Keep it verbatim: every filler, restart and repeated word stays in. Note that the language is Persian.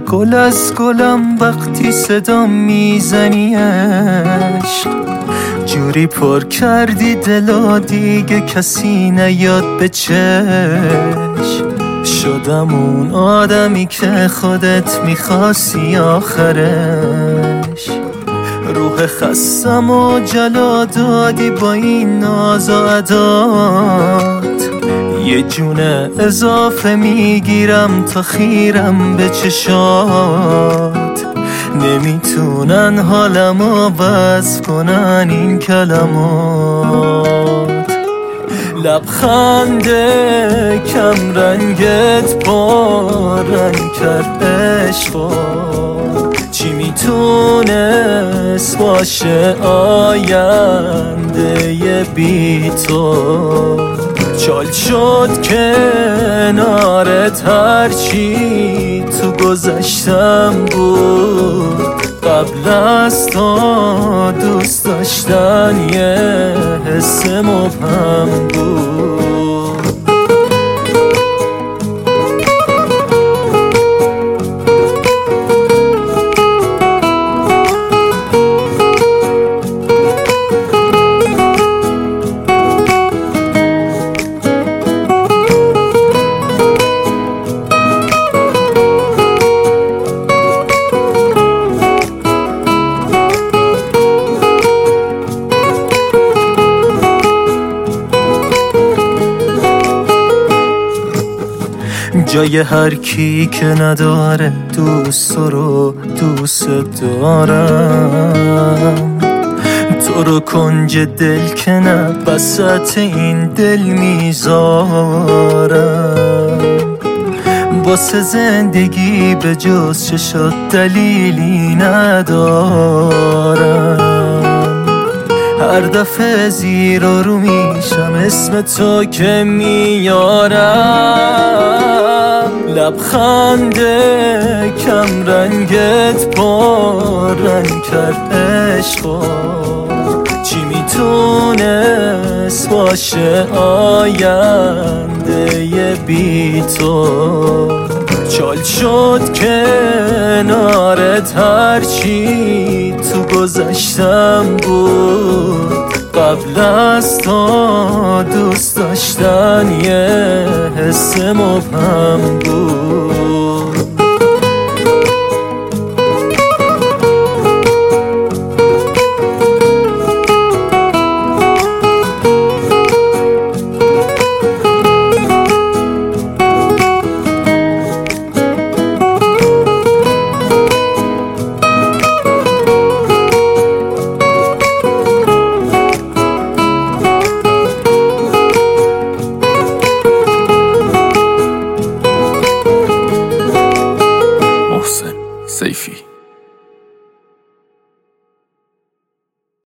گل از گلم وقتی صدا میزنی عشق، جوری پر کردی دلا دیگه کسی نیاد به چشم. شدم اون آدمی که خودت میخواستی آخرش، روح خستم و جلا دادی با این ناز و عدات. یه جون اضافه میگیرم تا خیرم به چشات، نمیتونن حالمو وصف کنن این کلمات. لبخند کم رنگت پررنگ کرد عشقا، چی میتونست باشه آینده بی تو؟ چال شد کنارت هرچی تو گذشتم بود، قبل از تو دوست داشتن یه حس مبهم بود. جای هر کی که نداره دوست رو دوست دارم، تو رو کنج دل که نه وسط این دل میذارم. واسه زندگی به جز چشات دلیلی ندارم، هر دفعه زیر و رو میشم اسم تو که میارم. لبخند کم رنگت پررنگ کرد عشقا، چی میتونست باشه آینده بی تو؟ چال شد کنارت هرچی تو گذشتم بود، قبل از تو دوست داشتن یه حس مبهم بود.